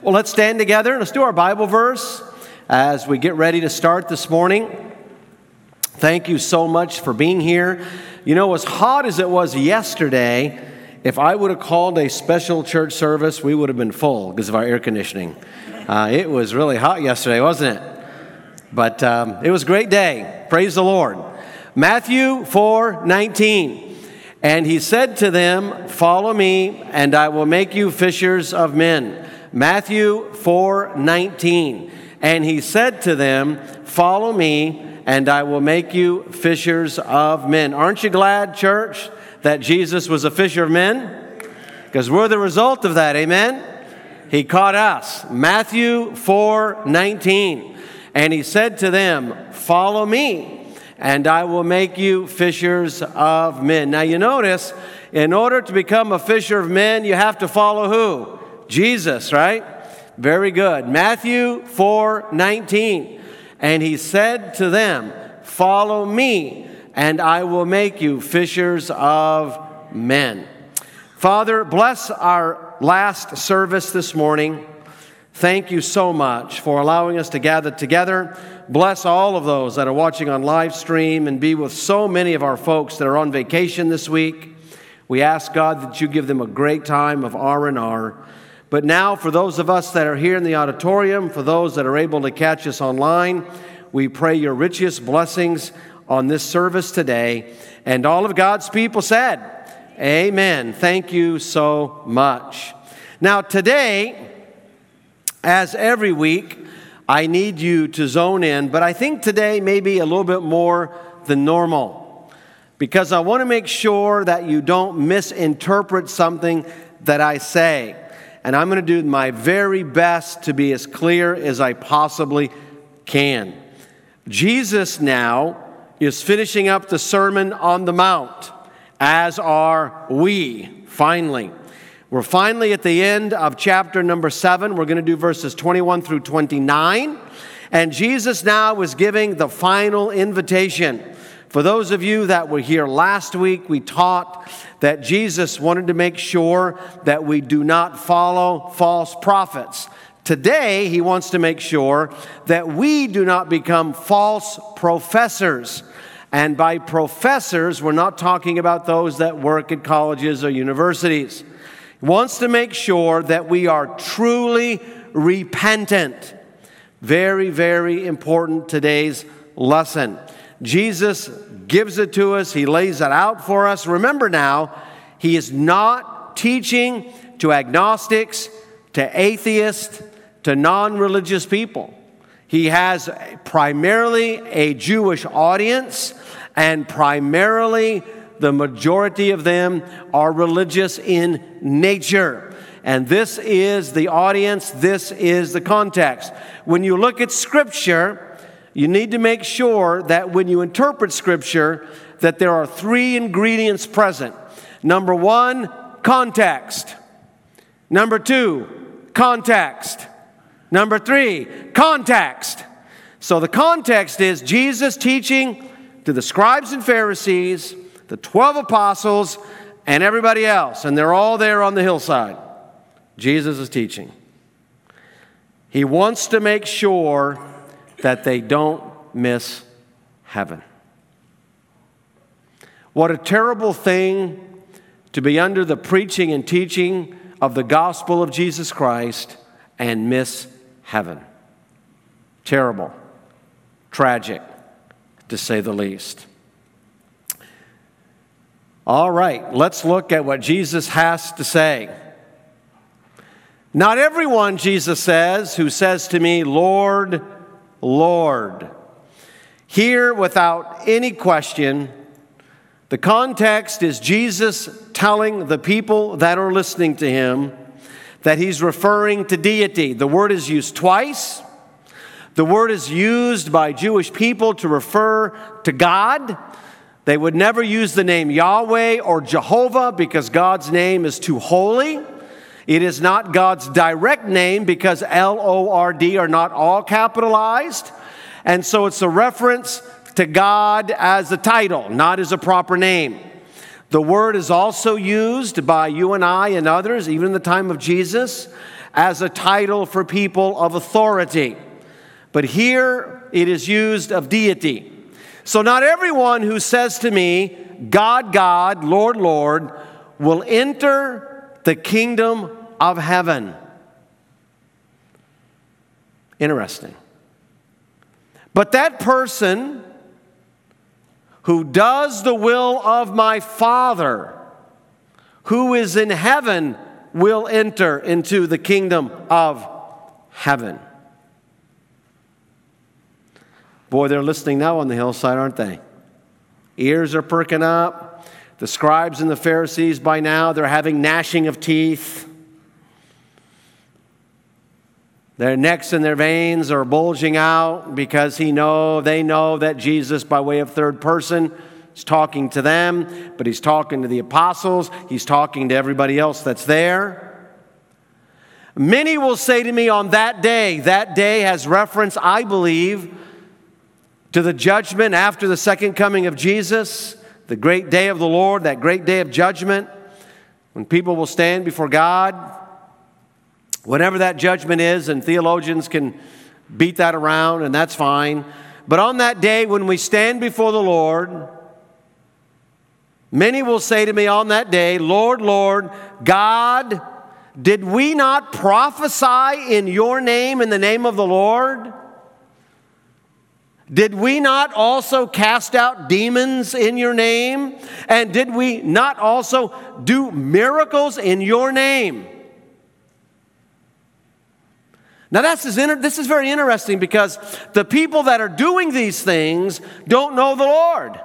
Well, let's stand together and let's do our Bible verse as we get ready to start this morning. Thank you so much for being here. You know, as hot as it was yesterday, if I would have called a special church service, we would have been full because of our air conditioning. It was really hot yesterday, wasn't it? But it was a great day. Praise the Lord. Matthew 4:19. And he said to them, "Follow me, and I will make you fishers of men." Matthew 4:19. And he said to them, "Follow me, and I will make you fishers of men." Aren't you glad, church, that Jesus was a fisher of men? Because we're the result of that, amen? He caught us. Matthew 4:19. And he said to them, "Follow me, and I will make you fishers of men." Now you notice, in order to become a fisher of men, you have to follow who? Jesus, right? Very good. Matthew 4:19. And he said to them, "Follow me, and I will make you fishers of men." Father, bless our last service this morning. Thank you so much for allowing us to gather together. Bless all of those that are watching on live stream and be with so many of our folks that are on vacation this week. We ask, God, that you give them a great time of R&R. But now, for those of us that are here in the auditorium, for those that are able to catch us online, we pray your richest blessings on this service today. And all of God's people said, amen. Thank you so much. Now, today, as every week, I need you to zone in, but I think today may be a little bit more than normal, because I want to make sure that you don't misinterpret something that I say. And I'm going to do my very best to be as clear as I possibly can. Jesus now is finishing up the Sermon on the Mount, as are we, finally. We're finally at the end of chapter number 7. We're going to do verses 21 through 29. And Jesus now is giving the final invitation. For those of you that were here last week, we taught that Jesus wanted to make sure that we do not follow false prophets. Today, he wants to make sure that we do not become false professors. And by professors, we're not talking about those that work at colleges or universities. He wants to make sure that we are truly repentant. Very, very important, today's lesson. Jesus gives it to us. He lays it out for us. Remember now, he is not teaching to agnostics, to atheists, to non-religious people. He has primarily a Jewish audience, and primarily the majority of them are religious in nature. And this is the audience, this is the context. When you look at Scripture, you need to make sure that when you interpret Scripture, that there are 3 ingredients present. Number 1, context. Number 2, context. Number 3, context. So the context is Jesus teaching to the scribes and Pharisees, the 12 apostles, and everybody else. And they're all there on the hillside. Jesus is teaching. He wants to make sure that they don't miss heaven. What a terrible thing to be under the preaching and teaching of the gospel of Jesus Christ and miss heaven. Terrible. Tragic, to say the least. All right, let's look at what Jesus has to say. Not everyone, Jesus says, who says to me, "Lord, Lord." Here, without any question, the context is Jesus telling the people that are listening to him that he's referring to deity. The word is used twice. The word is used by Jewish people to refer to God. They would never use the name Yahweh or Jehovah because God's name is too holy. It is not God's direct name because L-O-R-D are not all capitalized. And so it's a reference to God as a title, not as a proper name. The word is also used by you and I and others, even in the time of Jesus, as a title for people of authority. But here it is used of deity. So not everyone who says to me, God, God, Lord, Lord, will enter the kingdom of heaven. Interesting. But that person who does the will of my Father, who is in heaven, will enter into the kingdom of heaven. Boy, they're listening now on the hillside, aren't they? Ears are perking up. The scribes and the Pharisees by now, they're having gnashing of teeth. Their necks and their veins are bulging out because they know that Jesus, by way of third person, is talking to them, but he's talking to the apostles. He's talking to everybody else that's there. Many will say to me on that day has reference, I believe, to the judgment after the second coming of Jesus, the great day of the Lord, that great day of judgment, when people will stand before God. Whatever that judgment is, and theologians can beat that around, and that's fine. But on that day when we stand before the Lord, many will say to me on that day, Lord, Lord, God, did we not prophesy in your name, in the name of the Lord? Did we not also cast out demons in your name? And did we not also do miracles in your name? Now this is very interesting because the people that are doing these things don't know the Lord.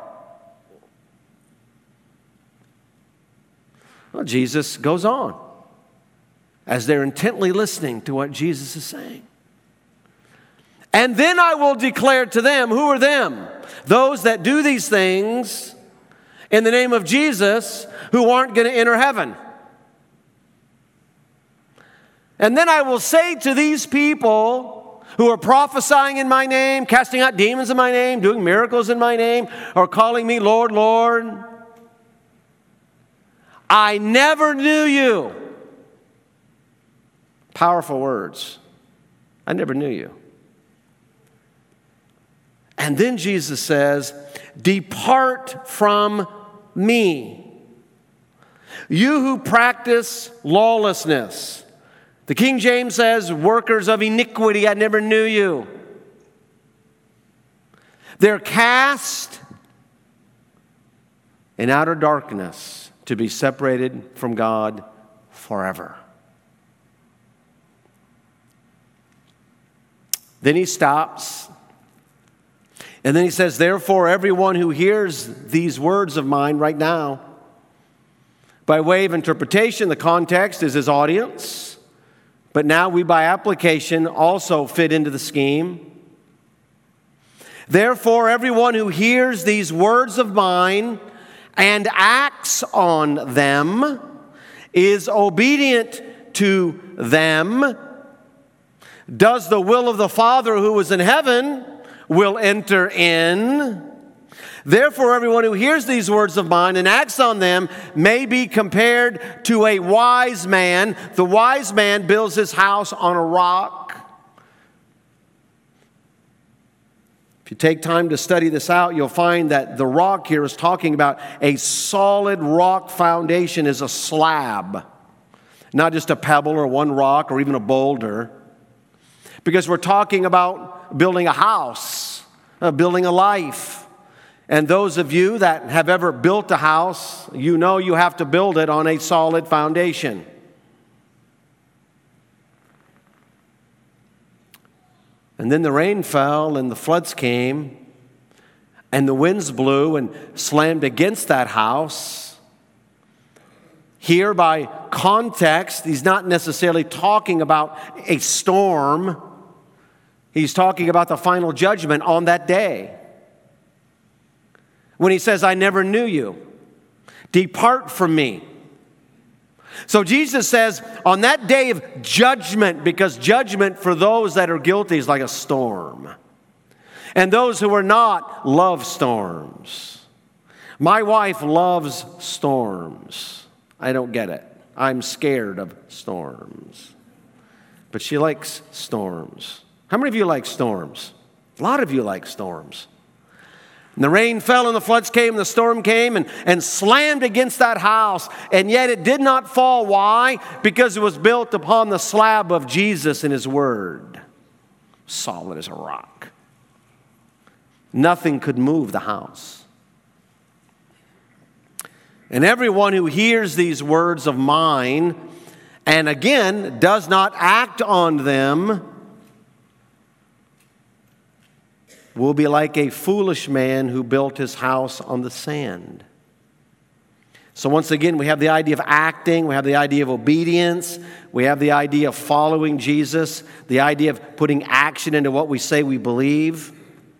Well, Jesus goes on as they're intently listening to what Jesus is saying. And then I will declare to them, who are them? Those that do these things in the name of Jesus who aren't going to enter heaven. And then I will say to these people who are prophesying in my name, casting out demons in my name, doing miracles in my name, or calling me Lord, Lord, I never knew you. Powerful words. I never knew you. And then Jesus says, depart from me, you who practice lawlessness. The King James says, workers of iniquity, I never knew you. They're cast in outer darkness to be separated from God forever. Then he stops. And then he says, therefore, everyone who hears these words of mine right now, by way of interpretation, the context is his audience. But now we, by application, also fit into the scheme. Therefore, everyone who hears these words of mine and acts on them is obedient to them, does the will of the Father who is in heaven, will enter in. Therefore, everyone who hears these words of mine and acts on them may be compared to a wise man. The wise man builds his house on a rock. If you take time to study this out, you'll find that the rock here is talking about a solid rock foundation is a slab, not just a pebble or one rock or even a boulder. Because we're talking about building a house, building a life. And those of you that have ever built a house, you know you have to build it on a solid foundation. And then the rain fell and the floods came and the winds blew and slammed against that house. Here, by context, he's not necessarily talking about a storm. He's talking about the final judgment on that day. When he says, I never knew you. Depart from me. So Jesus says, on that day of judgment, because judgment for those that are guilty is like a storm. And those who are not love storms. My wife loves storms. I don't get it. I'm scared of storms. but she likes storms. How many of you like storms? A lot of you like storms. And the rain fell and the floods came and the storm came and slammed against that house. And yet it did not fall. Why? Because it was built upon the slab of Jesus and His Word. Solid as a rock. Nothing could move the house. And everyone who hears these words of mine and again does not act on them will be like a foolish man who built his house on the sand. So once again, we have the idea of acting, we have the idea of obedience, we have the idea of following Jesus, the idea of putting action into what we say we believe.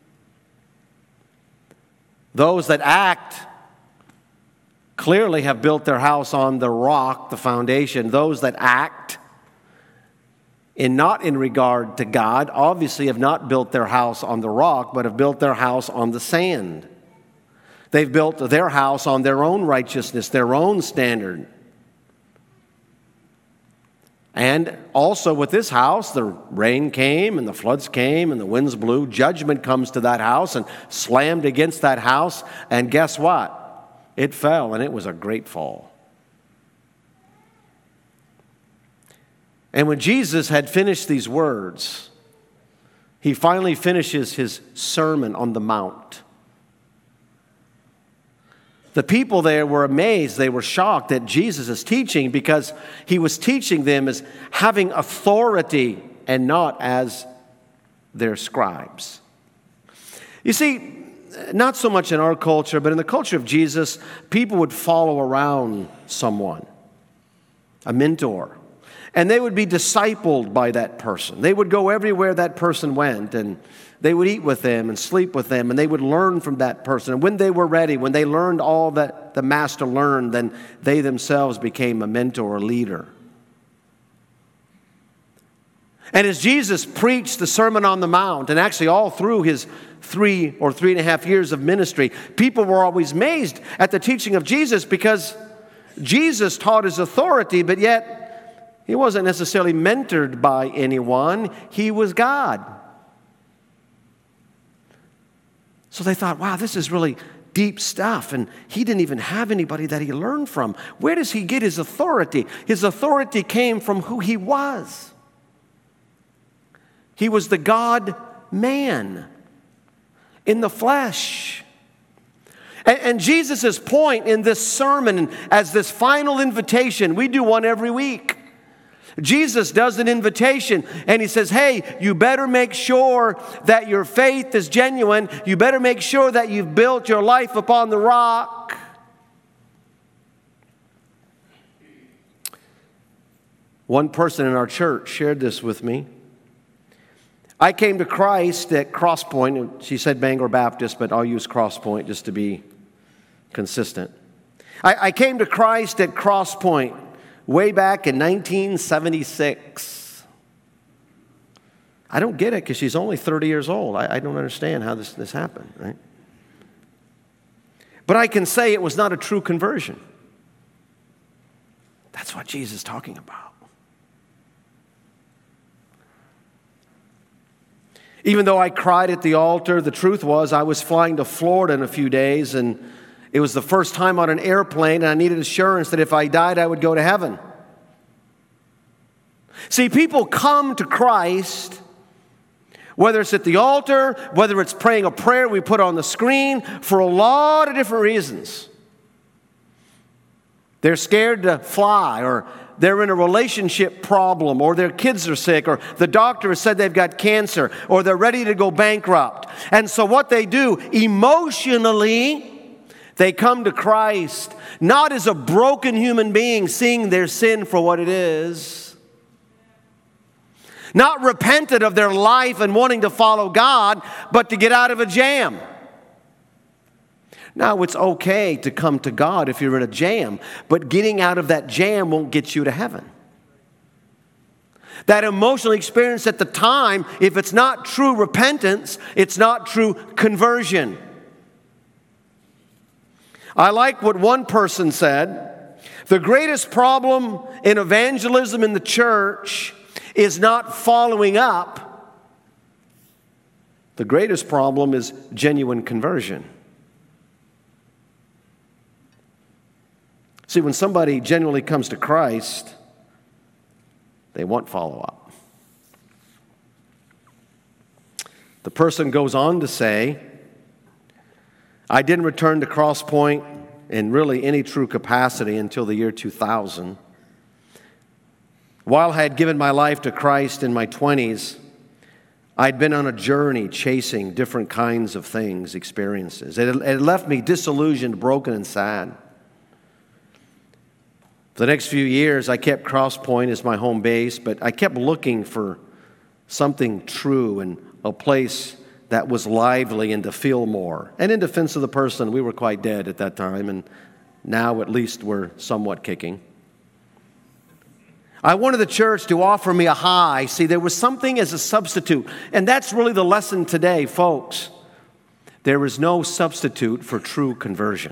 Those that act clearly have built their house on the rock, the foundation. Those that act not in regard to God, obviously have not built their house on the rock, but have built their house on the sand. They've built their house on their own righteousness, their own standard. And also with this house, the rain came and the floods came and the winds blew. Judgment comes to that house and slammed against that house. And guess what? It fell, and it was a great fall. And when Jesus had finished these words, He finally finishes His Sermon on the Mount. The people there were amazed. They were shocked at Jesus' teaching because He was teaching them as having authority and not as their scribes. You see, not so much in our culture, but in the culture of Jesus, people would follow around someone, a mentor. And they would be discipled by that person. They would go everywhere that person went, and they would eat with them and sleep with them, and they would learn from that person. And when they were ready, when they learned all that the master learned, then they themselves became a mentor or leader. And as Jesus preached the Sermon on the Mount, and actually all through His 3 or 3.5 years of ministry, people were always amazed at the teaching of Jesus because Jesus taught His authority, but yet He wasn't necessarily mentored by anyone. He was God. So they thought, wow, this is really deep stuff. And He didn't even have anybody that He learned from. Where does He get His authority? His authority came from who He was. He was the God-man in the flesh. And Jesus' point in this sermon, as this final invitation, we do one every week. Jesus does an invitation and He says, hey, you better make sure that your faith is genuine. You better make sure that you've built your life upon the rock. One person in our church shared this with me. I came to Christ at Cross Point. She said Bangor Baptist, but I'll use Cross Point just to be consistent. I came to Christ at Cross Point way back in 1976. I don't get it because she's only 30 years old. I don't understand how this happened, right? But I can say it was not a true conversion. That's what Jesus is talking about. Even though I cried at the altar, the truth was I was flying to Florida in a few days, and it was the first time on an airplane, and I needed assurance that if I died, I would go to heaven. See, people come to Christ, whether it's at the altar, whether it's praying a prayer we put on the screen, for a lot of different reasons. They're scared to fly, or they're in a relationship problem, or their kids are sick, or the doctor has said they've got cancer, or they're ready to go bankrupt. And so what they do, emotionally, they come to Christ, not as a broken human being seeing their sin for what it is, not repentant of their life and wanting to follow God, but to get out of a jam. Now, it's okay to come to God if you're in a jam, but getting out of that jam won't get you to heaven. That emotional experience at the time, if it's not true repentance, it's not true conversion. I like what one person said. The greatest problem in evangelism in the church is not following up, the greatest problem is genuine conversion. See, when somebody genuinely comes to Christ, they want follow-up. The person goes on to say, I didn't return to Cross Point in really any true capacity until the year 2000. While I had given my life to Christ in my 20s, I'd been on a journey chasing different kinds of things, experiences. It had left me disillusioned, broken, and sad. For the next few years, I kept Cross Point as my home base, but I kept looking for something true and a place that was lively and to feel more. And in defense of the person, we were quite dead at that time, and now at least we're somewhat kicking. I wanted the church to offer me a high. See, there was something as a substitute. And that's really the lesson today, folks. There is no substitute for true conversion.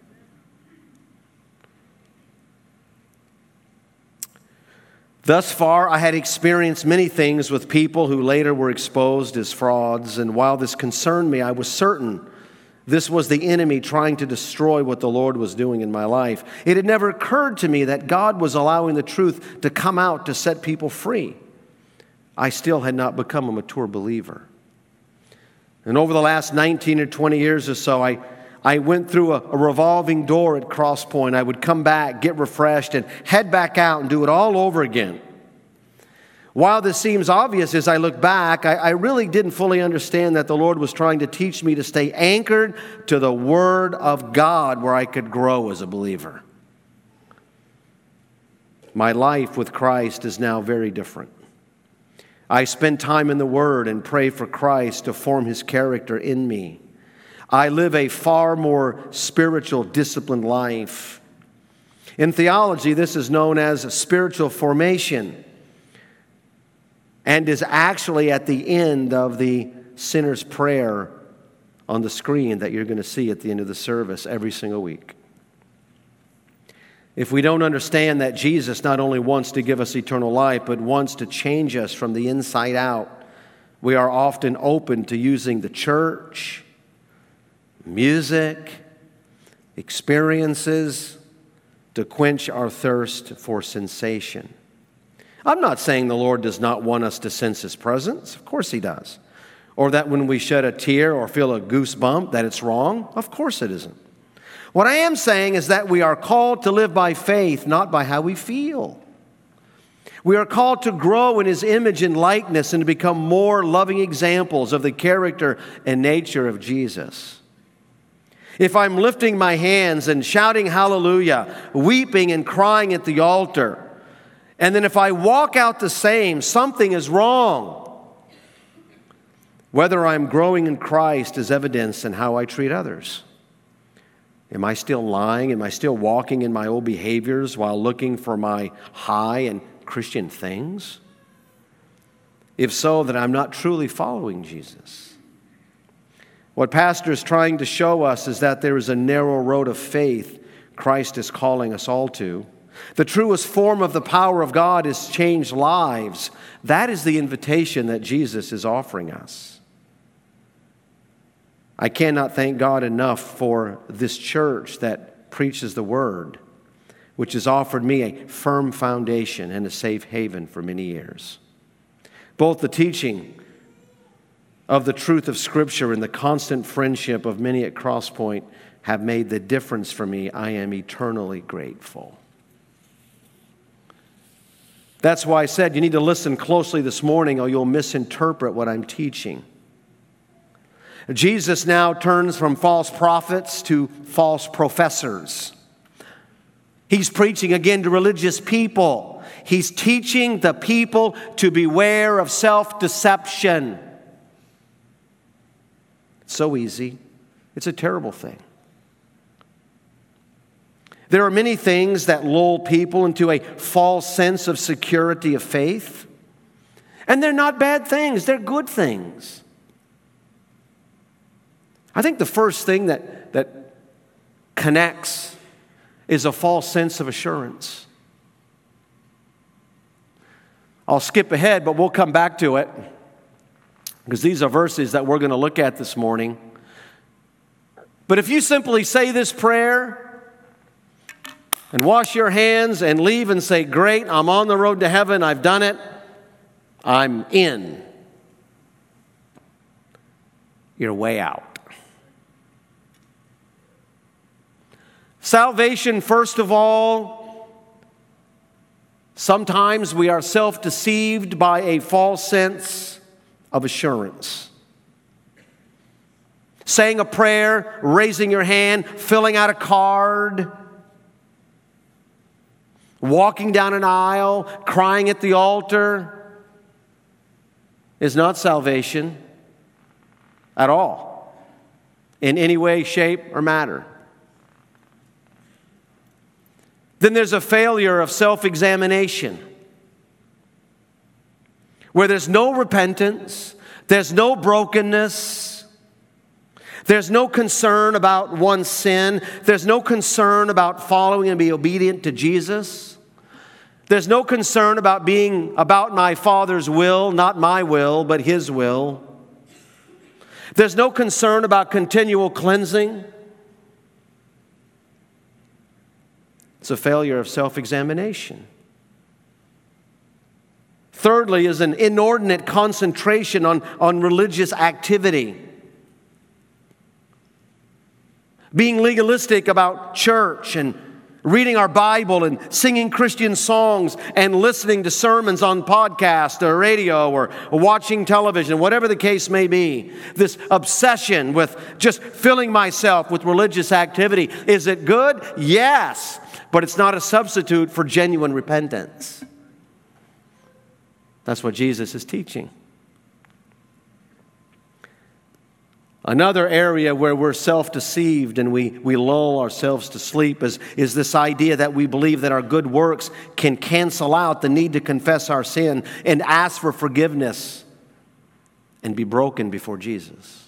Thus far, I had experienced many things with people who later were exposed as frauds, and while this concerned me, I was certain this was the enemy trying to destroy what the Lord was doing in my life. It had never occurred to me that God was allowing the truth to come out to set people free. I still had not become a mature believer. And over the last 19 or 20 years or so, I went through a revolving door at Cross Point. I would come back, get refreshed, and head back out and do it all over again. While this seems obvious as I look back, I really didn't fully understand that the Lord was trying to teach me to stay anchored to the Word of God where I could grow as a believer. My life with Christ is now very different. I spend time in the Word and pray for Christ to form His character in me. I live a far more spiritual, disciplined life. In theology, this is known as spiritual formation and is actually at the end of the sinner's prayer on the screen that you're going to see at the end of the service every single week. If we don't understand that Jesus not only wants to give us eternal life, but wants to change us from the inside out, we are often open to using the church, music, experiences to quench our thirst for sensation. I'm not saying the Lord does not want us to sense His presence. Of course He does. Or that when we shed a tear or feel a goosebump that it's wrong. Of course it isn't. What I am saying is that we are called to live by faith, not by how we feel. We are called to grow in His image and likeness and to become more loving examples of the character and nature of Jesus. If I'm lifting my hands and shouting hallelujah, weeping and crying at the altar, and then if I walk out the same, something is wrong. Whether I'm growing in Christ is evidenced in how I treat others. Am I still lying? Am I still walking in my old behaviors while looking for my high and Christian things? If so, then I'm not truly following Jesus. What Pastor is trying to show us is that there is a narrow road of faith Christ is calling us all to. The truest form of the power of God is changed lives. That is the invitation that Jesus is offering us. I cannot thank God enough for this church that preaches the Word, which has offered me a firm foundation and a safe haven for many years. Both the teaching of the truth of Scripture and the constant friendship of many at Cross Point have made the difference for me. I am eternally grateful. That's why I said you need to listen closely this morning or you'll misinterpret what I'm teaching. Jesus now turns from false prophets to false professors. He's preaching again to religious people. He's teaching the people to beware of self-deception. It's so easy. It's a terrible thing. There are many things that lull people into a false sense of security of faith. And they're not bad things. They're good things. I think the first thing that connects is a false sense of assurance. I'll skip ahead, but we'll come back to it because these are verses that we're going to look at this morning. But if you simply say this prayer and wash your hands and leave and say, great, I'm on the road to heaven, I've done it, I'm in, you're way out. Salvation, first of all, sometimes we are self-deceived by a false sense of assurance. Saying a prayer, raising your hand, filling out a card, walking down an aisle, crying at the altar is not salvation at all, in any way, shape, or matter. Then there's a failure of self-examination, where there's no repentance, there's no brokenness, there's no concern about one's sin, there's no concern about following and being obedient to Jesus. There's no concern about being about my Father's will, not my will, but His will. There's no concern about continual cleansing. It's a failure of self-examination. Thirdly is an inordinate concentration on religious activity. Being legalistic about church and reading our Bible and singing Christian songs and listening to sermons on podcast or radio or watching television, whatever the case may be. This obsession with just filling myself with religious activity. Is it good? Yes, but it's not a substitute for genuine repentance. That's what Jesus is teaching. Another area where we're self-deceived and we lull ourselves to sleep is this idea that we believe that our good works can cancel out the need to confess our sin and ask for forgiveness and be broken before Jesus.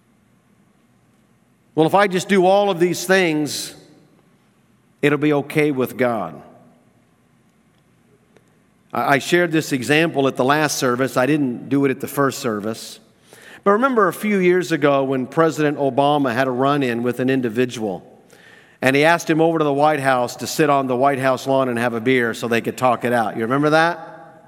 Well, if I just do all of these things, it'll be okay with God. I shared this example at the last service. I didn't do it at the first service. But remember a few years ago when President Obama had a run-in with an individual, and he asked him over to the White House to sit on the White House lawn and have a beer so they could talk it out. You remember that?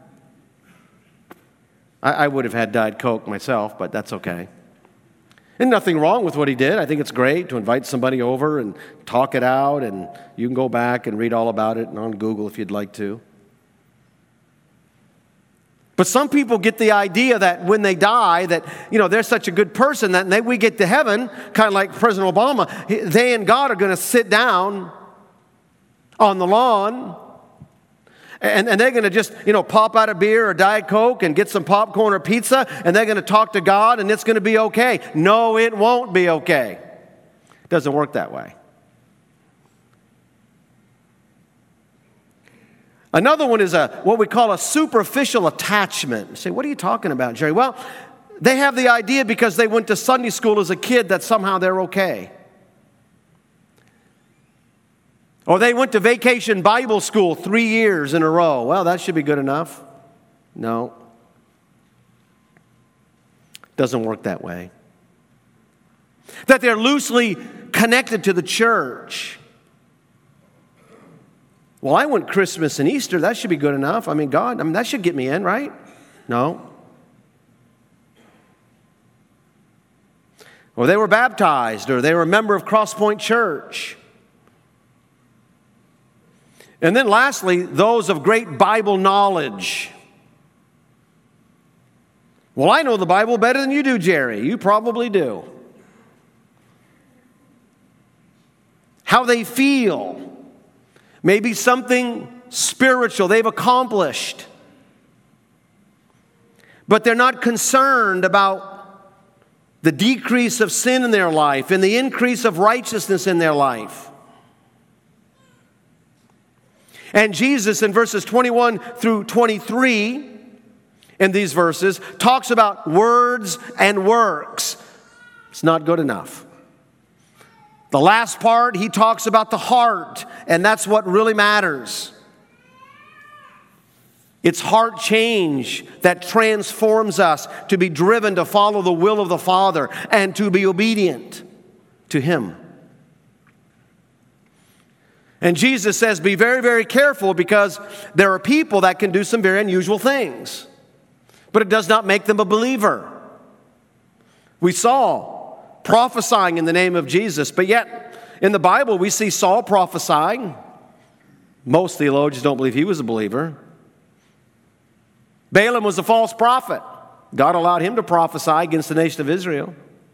I would have had Diet Coke myself, but that's okay. And nothing wrong with what he did. I think it's great to invite somebody over and talk it out, and you can go back and read all about it on Google if you'd like to. But some people get the idea that when they die, that, they're such a good person that we get to heaven, kind of like President Obama, they and God are going to sit down on the lawn and they're going to just, pop out a beer or Diet Coke and get some popcorn or pizza, and they're going to talk to God and it's going to be okay. No, it won't be okay. It doesn't work that way. Another one is what we call a superficial attachment. You say, what are you talking about, Jerry? Well, they have the idea because they went to Sunday school as a kid that somehow they're okay. Or they went to vacation Bible school 3 years in a row. Well, that should be good enough. No. Doesn't work that way. That they're loosely connected to the church. Well, I went Christmas and Easter. That should be good enough. God, that should get me in, right? No. Or they were baptized, or they were a member of Cross Point Church. And then lastly, those of great Bible knowledge. Well, I know the Bible better than you do, Jerry. You probably do. How they feel. Maybe something spiritual they've accomplished. But they're not concerned about the decrease of sin in their life and the increase of righteousness in their life. And Jesus in verses 21 through 23 in these verses talks about words and works. It's not good enough. The last part, he talks about the heart, and that's what really matters. It's heart change that transforms us to be driven to follow the will of the Father and to be obedient to Him. And Jesus says, be very, very careful, because there are people that can do some very unusual things, but it does not make them a believer. We saw prophesying in the name of Jesus, but yet in the Bible we see Saul prophesying. Most theologians don't believe he was a believer. Balaam was a false prophet. God allowed him to prophesy against the nation of Israel.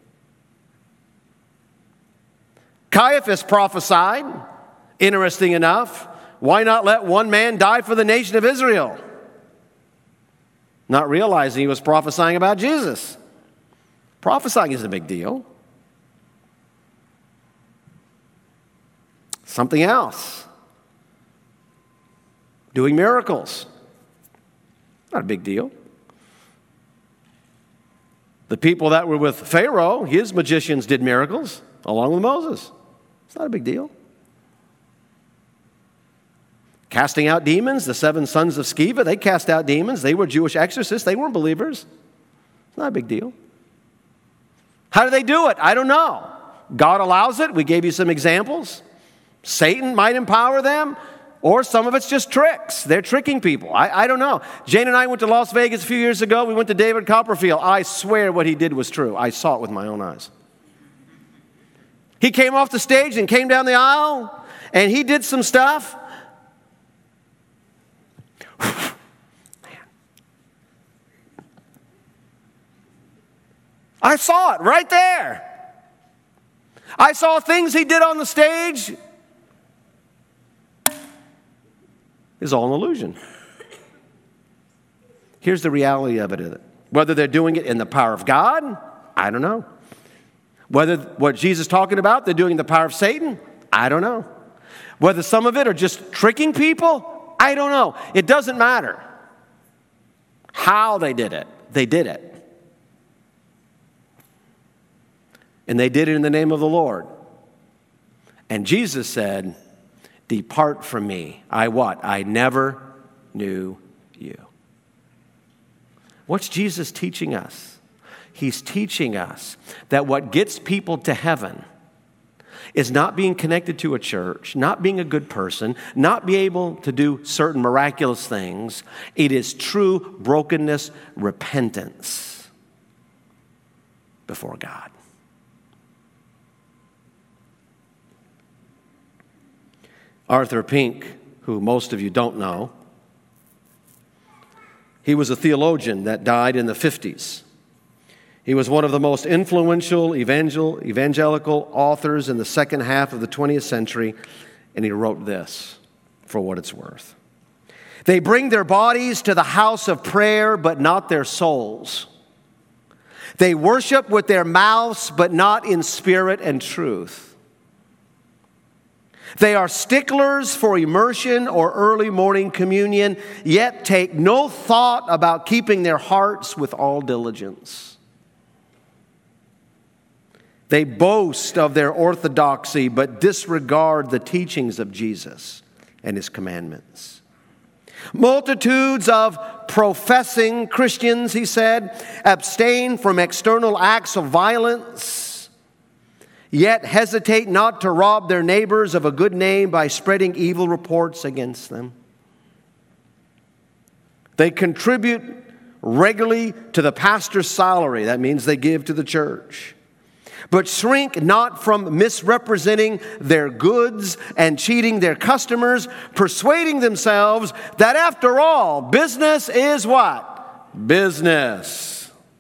Caiaphas prophesied. Interesting enough, why not let one man die for the nation of Israel? Not realizing he was prophesying about Jesus. Prophesying is a big deal. Something else. Doing miracles. Not a big deal. The people that were with Pharaoh, his magicians did miracles along with Moses. It's not a big deal. Casting out demons, the 7 sons of Sceva, they cast out demons. They were Jewish exorcists. They weren't believers. It's not a big deal. How do they do it? I don't know. God allows it. We gave you some examples. Satan might empower them, or some of it's just tricks. They're tricking people. I don't know. Jane and I went to Las Vegas a few years ago. We went to David Copperfield. I swear what he did was true. I saw it with my own eyes. He came off the stage and came down the aisle, and he did some stuff. I saw it right there. I saw things he did on the stage. It's all an illusion. Here's the reality of it. Whether they're doing it in the power of God, I don't know. Whether what Jesus is talking about, they're doing in the power of Satan, I don't know. Whether some of it are just tricking people, I don't know. It doesn't matter how they did it. They did it. And they did it in the name of the Lord. And Jesus said, depart from me. I what? I never knew you. What's Jesus teaching us? He's teaching us that what gets people to heaven is not being connected to a church, not being a good person, not being able to do certain miraculous things. It is true brokenness, repentance before God. Arthur Pink, who most of you don't know, he was a theologian that died in the 50s. He was one of the most influential evangelical authors in the second half of the 20th century, and he wrote this, for what it's worth. They bring their bodies to the house of prayer, but not their souls. They worship with their mouths, but not in spirit and truth. They are sticklers for immersion or early morning communion, yet take no thought about keeping their hearts with all diligence. They boast of their orthodoxy, but disregard the teachings of Jesus and His commandments. Multitudes of professing Christians, he said, abstain from external acts of violence, yet hesitate not to rob their neighbors of a good name by spreading evil reports against them. They contribute regularly to the pastor's salary. That means they give to the church. But shrink not from misrepresenting their goods and cheating their customers, persuading themselves that after all, business is what? Business.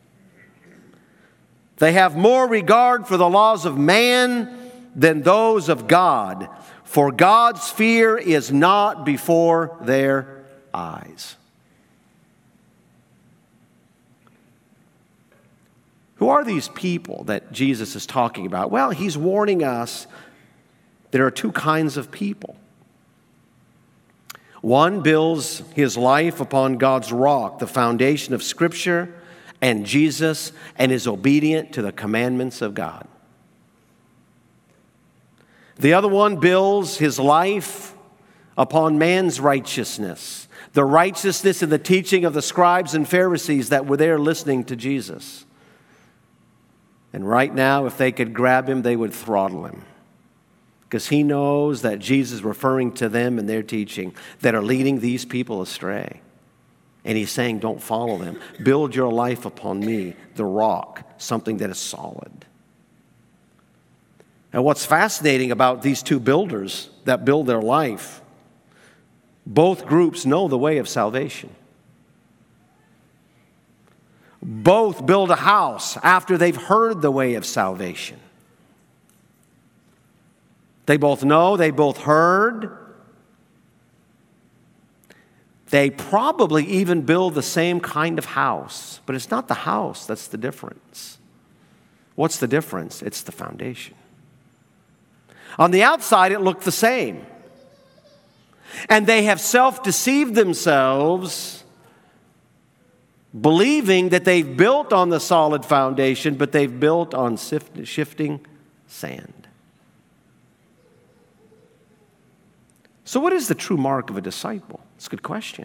They have more regard for the laws of man than those of God, for God's fear is not before their eyes. Who are these people that Jesus is talking about? Well, He's warning us there are two kinds of people. One builds his life upon God's rock, the foundation of Scripture and Jesus, and is obedient to the commandments of God. The other one builds his life upon man's righteousness, the righteousness and the teaching of the scribes and Pharisees that were there listening to Jesus. And right now, if they could grab him, they would throttle him. Because he knows that Jesus is referring to them and their teaching that are leading these people astray. And he's saying, don't follow them. Build your life upon me, the rock, something that is solid. And what's fascinating about these two builders that build their life, both groups know the way of salvation. Both build a house after they've heard the way of salvation. They both know, they both heard. They probably even build the same kind of house, but it's not the house that's the difference. What's the difference? It's the foundation. On the outside, it looked the same. And they have self-deceived themselves, believing that they've built on the solid foundation, but they've built on shifting sand. So what is the true mark of a disciple? It's a good question.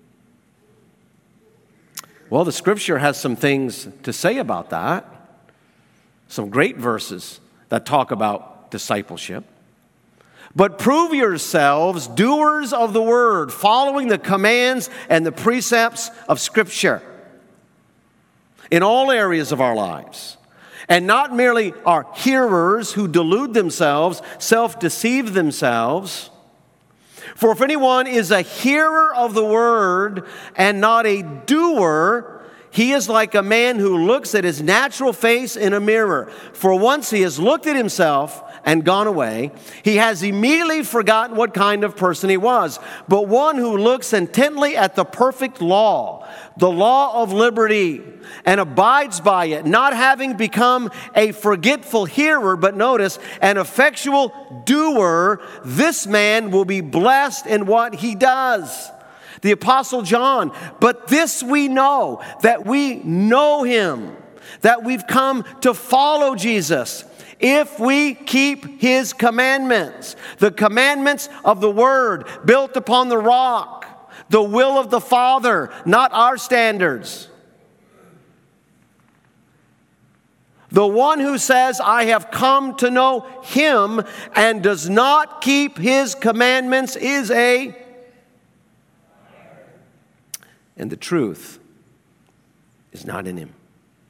Well, the Scripture has some things to say about that. Some great verses that talk about discipleship. But prove yourselves doers of the word, following the commands and the precepts of Scripture in all areas of our lives. And not merely our hearers who delude themselves, self-deceive themselves. For if anyone is a hearer of the word and not a doer, he is like a man who looks at his natural face in a mirror. For once he has looked at himself and gone away, he has immediately forgotten what kind of person he was. But one who looks intently at the perfect law, the law of liberty, and abides by it, not having become a forgetful hearer, but notice, an effectual doer, this man will be blessed in what he does. The Apostle John, but this we know, that we know him, that we've come to follow Jesus, if we keep his commandments, the commandments of the word built upon the rock, the will of the Father, not our standards. The one who says, I have come to know him and does not keep his commandments is a... And the truth is not in him.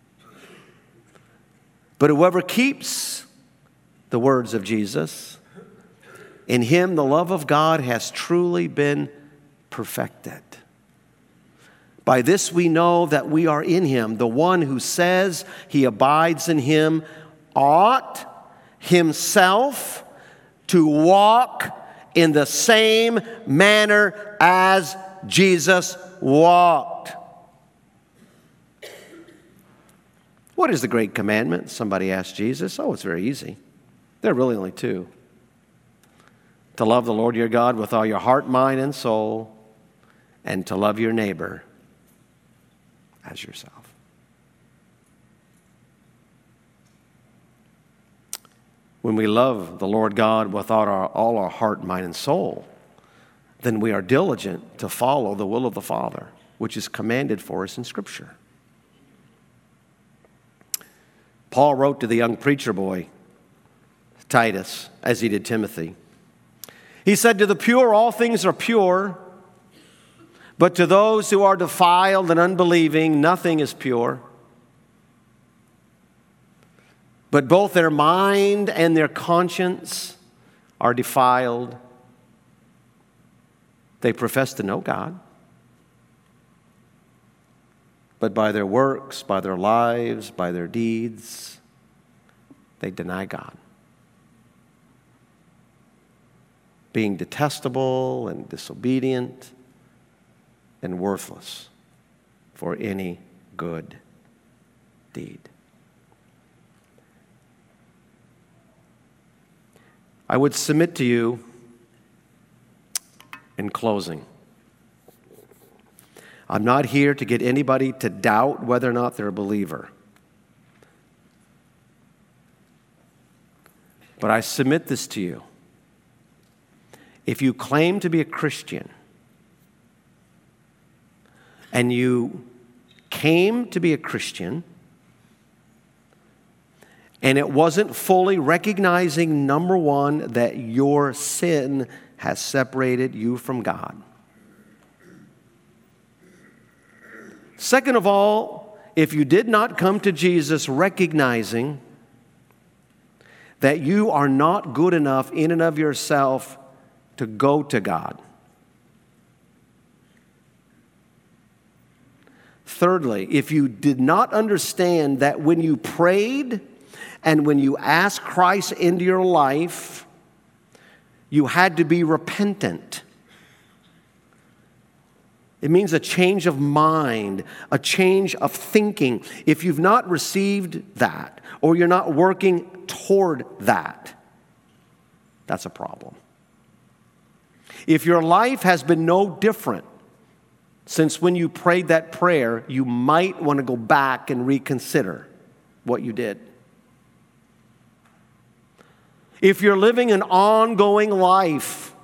But whoever keeps the words of Jesus, in him the love of God has truly been perfected. By this we know that we are in him. The one who says he abides in him ought himself to walk in the same manner as Jesus walked. What is the great commandment? Somebody asked Jesus. Oh, it's very easy. There are really only two. To love the Lord your God with all your heart, mind, and soul, and to love your neighbor as yourself. When we love the Lord God with all our heart, mind, and soul, then we are diligent to follow the will of the Father, which is commanded for us in Scripture. Paul wrote to the young preacher boy, Titus, as he did Timothy. He said, to the pure, all things are pure, but to those who are defiled and unbelieving, nothing is pure. But both their mind and their conscience are defiled. They profess to know God, but by their works, by their lives, by their deeds, they deny God, being detestable and disobedient and worthless for any good deed. I would submit to you in closing, I'm not here to get anybody to doubt whether or not they're a believer. But I submit this to you. If you claim to be a Christian, and you came to be a Christian, and it wasn't fully recognizing, number one, that your sin has separated you from God. Second of all, if you did not come to Jesus recognizing that you are not good enough in and of yourself to go to God. Thirdly, if you did not understand that when you prayed and when you asked Christ into your life, you had to be repentant. It means a change of mind, a change of thinking. If you've not received that, or you're not working toward that, that's a problem. If your life has been no different since when you prayed that prayer, you might want to go back and reconsider what you did. If you're living an ongoing life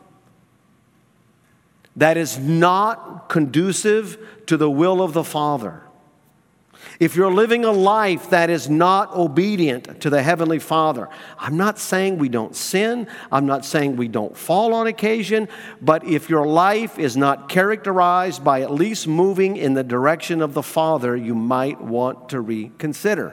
that is not conducive to the will of the Father, if you're living a life that is not obedient to the Heavenly Father, I'm not saying we don't sin, I'm not saying we don't fall on occasion, but if your life is not characterized by at least moving in the direction of the Father, you might want to reconsider.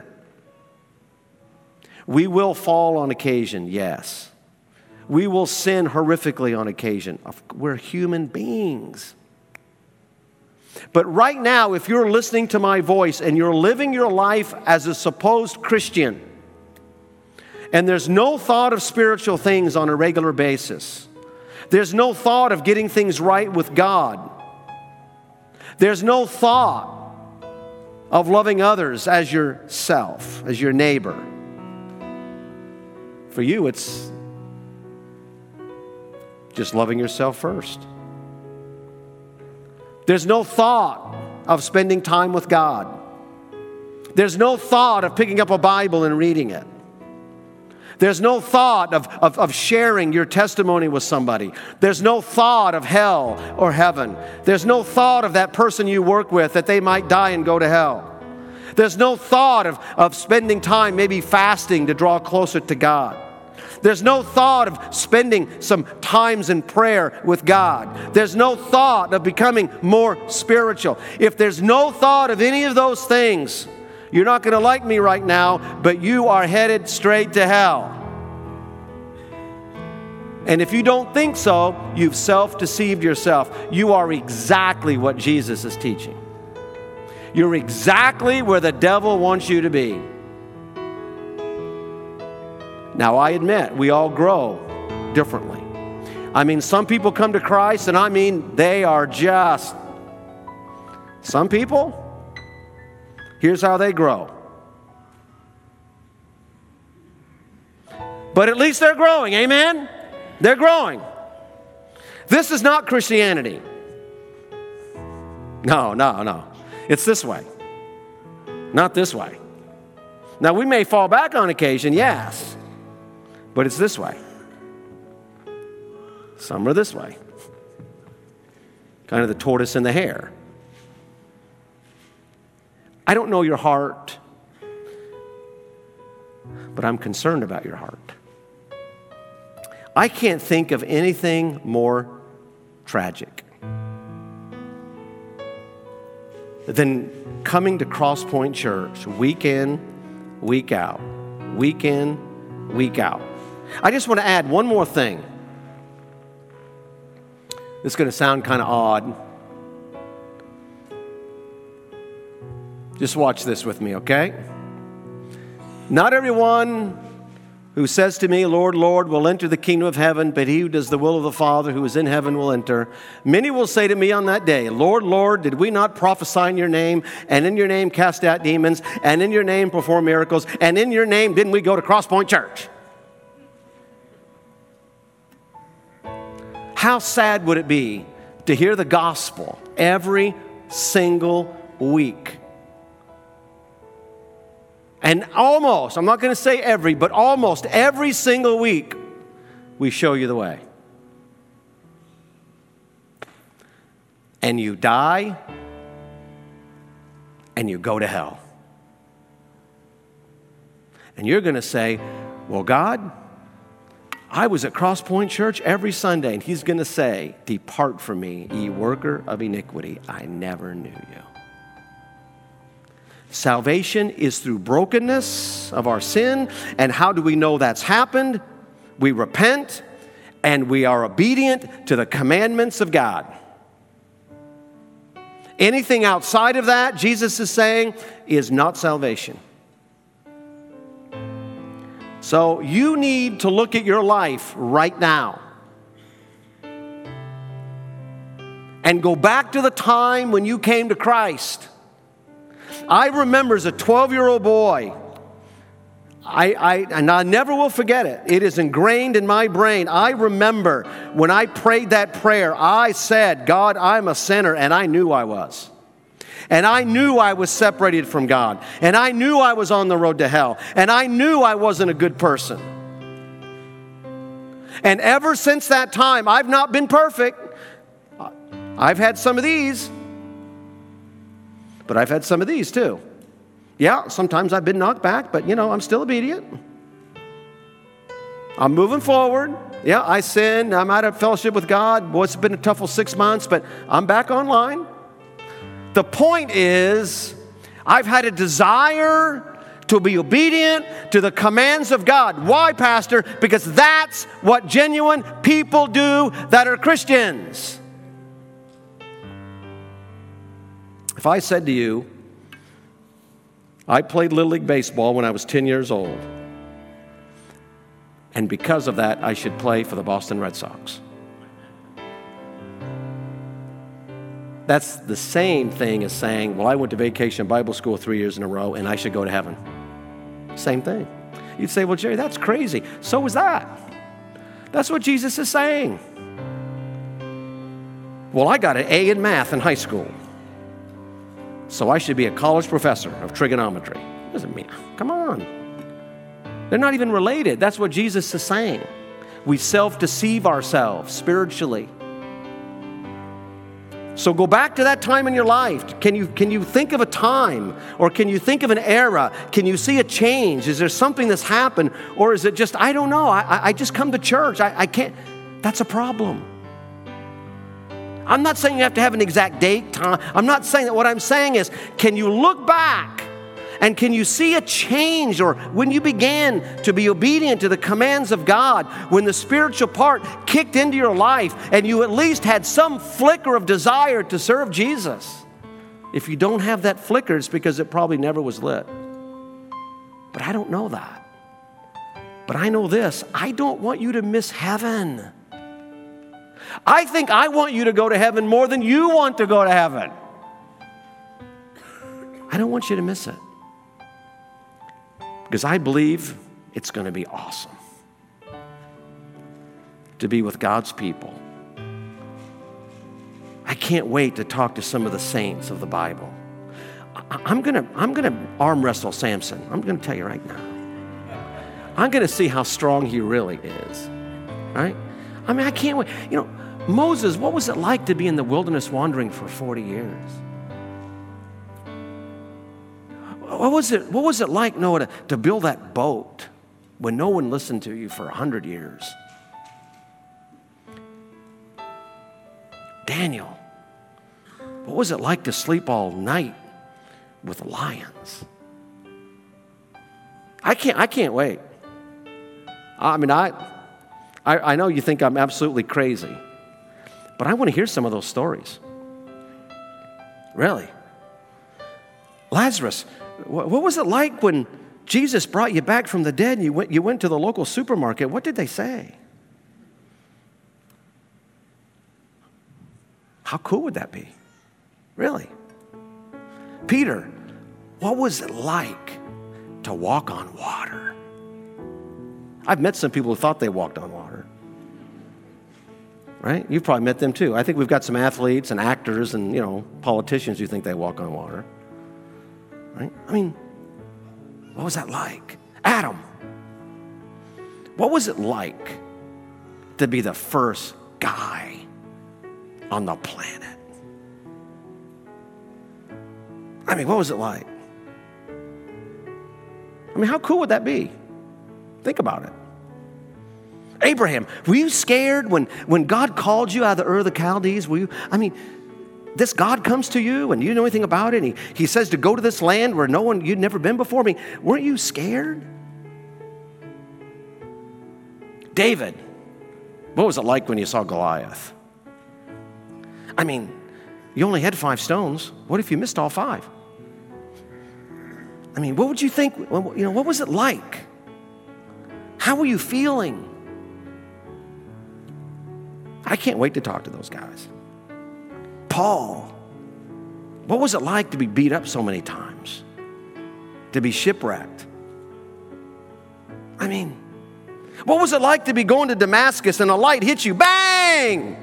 We will fall on occasion, yes. We will sin horrifically on occasion. We're human beings. But right now, if you're listening to my voice and you're living your life as a supposed Christian, and there's no thought of spiritual things on a regular basis, there's no thought of getting things right with God, there's no thought of loving others as yourself, as your neighbor, for you, it's just loving yourself first. There's no thought of spending time with God. There's no thought of picking up a Bible and reading it. There's no thought of sharing your testimony with somebody. There's no thought of hell or heaven. There's no thought of that person you work with, that they might die and go to hell. There's no thought of spending time maybe fasting to draw closer to God. There's no thought of spending some times in prayer with God. There's no thought of becoming more spiritual. If there's no thought of any of those things, you're not going to like me right now, but you are headed straight to hell. And if you don't think so, you've self-deceived yourself. You are exactly what Jesus is teaching. You're exactly where the devil wants you to be. Now, I admit, we all grow differently. I mean, some people come to Christ, and I mean, they are just... Some people, here's how they grow. But at least they're growing, amen? They're growing. This is not Christianity. No. It's this way. Not this way. Now, we may fall back on occasion, yes. But it's this way. Some are this way. Kind of the tortoise and the hare. I don't know your heart, but I'm concerned about your heart. I can't think of anything more tragic than coming to Crosspoint Church week in, week out, week in, week out. I just want to add one more thing. This is going to sound kind of odd. Just watch this with me, okay? Not everyone who says to me, Lord, Lord, will enter the kingdom of heaven, but he who does the will of the Father who is in heaven will enter. Many will say to me on that day, Lord, Lord, did we not prophesy in your name, and in your name cast out demons, and in your name perform miracles, and in your name didn't we go to Crosspoint Church? How sad would it be to hear the gospel every single week? And almost, I'm not going to say every, but almost every single week, we show you the way. And you die, and you go to hell. And you're going to say, well, God, I was at Cross Point Church every Sunday. And he's going to say, depart from me, ye worker of iniquity. I never knew you. Salvation is through brokenness of our sin. And how do we know that's happened? We repent and we are obedient to the commandments of God. Anything outside of that, Jesus is saying, is not salvation. So you need to look at your life right now and go back to the time when you came to Christ. I remember as a 12-year-old boy, and I never will forget it. It is ingrained in my brain. I remember when I prayed that prayer, I said, God, I'm a sinner, and I knew I was. And I knew I was separated from God. And I knew I was on the road to hell. And I knew I wasn't a good person. And ever since that time, I've not been perfect. I've had some of these. But I've had some of these too. Yeah, sometimes I've been knocked back, but I'm still obedient. I'm moving forward. Yeah, I sinned. I'm out of fellowship with God. Boy, it's been a tough 6 months, but I'm back online. The point is, I've had a desire to be obedient to the commands of God. Why, Pastor? Because that's what genuine people do that are Christians. If I said to you, I played Little League Baseball when I was 10 years old, and because of that, I should play for the Boston Red Sox. That's the same thing as saying, well, I went to vacation Bible school 3 years in a row, and I should go to heaven. Same thing. You'd say, well, Jerry, that's crazy. So is that. That's what Jesus is saying. Well, I got an A in math in high school, so I should be a college professor of trigonometry. What does it mean? Come on. They're not even related. That's what Jesus is saying. We self-deceive ourselves spiritually. So go back to that time in your life. Can you think of a time, or can you think of an era? Can you see a change? Is there something that's happened, or is it just, I don't know, I just come to church. I can't. That's a problem. I'm not saying you have to have an exact date, time. I'm not saying that. What I'm saying is, can you look back and can you see a change, or when you began to be obedient to the commands of God, when the spiritual part kicked into your life and you at least had some flicker of desire to serve Jesus? If you don't have that flicker, it's because it probably never was lit. But I don't know that. But I know this, I don't want you to miss heaven. I think I want you to go to heaven more than you want to go to heaven. I don't want you to miss it. Because I believe it's going to be awesome to be with God's people. I can't wait to talk to some of the saints of the Bible. I'm going to arm wrestle Samson. I'm going to tell you right now. I'm going to see how strong he really is. Right? I mean, I can't wait. Moses, what was it like to be in the wilderness wandering for 40 years? What was it like, Noah, to build that boat when no one listened to you for 100 years? Daniel, what was it like to sleep all night with lions? I can't wait. I mean, I know you think I'm absolutely crazy, but I want to hear some of those stories. Really. Lazarus, what was it like when Jesus brought you back from the dead and you went to the local supermarket? What did they say? How cool would that be? Really? Peter, what was it like to walk on water? I've met some people who thought they walked on water. Right? You've probably met them too. I think we've got some athletes and actors and, politicians who think they walk on water. Right? I mean, what was that like? Adam, what was it like to be the first guy on the planet? I mean, what was it like? I mean, how cool would that be? Think about it. Abraham, were you scared when God called you out of the Ur of the Chaldees? This God comes to you and you didn't know anything about it. And he says to go to this land where you'd never been before. Weren't you scared? David, what was it like when you saw Goliath? I mean, you only had 5 stones. What if you missed all 5? I mean, what would you think? What was it like? How were you feeling? I can't wait to talk to those guys. Paul, what was it like to be beat up so many times? To be shipwrecked? I mean, what was it like to be going to Damascus and a light hits you? Bang!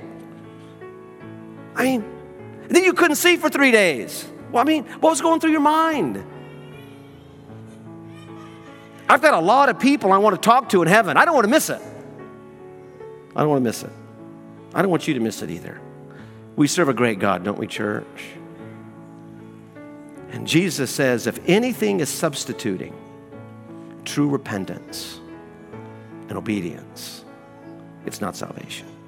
I mean, then you couldn't see for 3 days. Well, I mean, what was going through your mind? I've got a lot of people I want to talk to in heaven. I don't want to miss it. I don't want to miss it. I don't want you to miss it either. We serve a great God, don't we, church? And Jesus says, if anything is substituting true repentance and obedience, it's not salvation.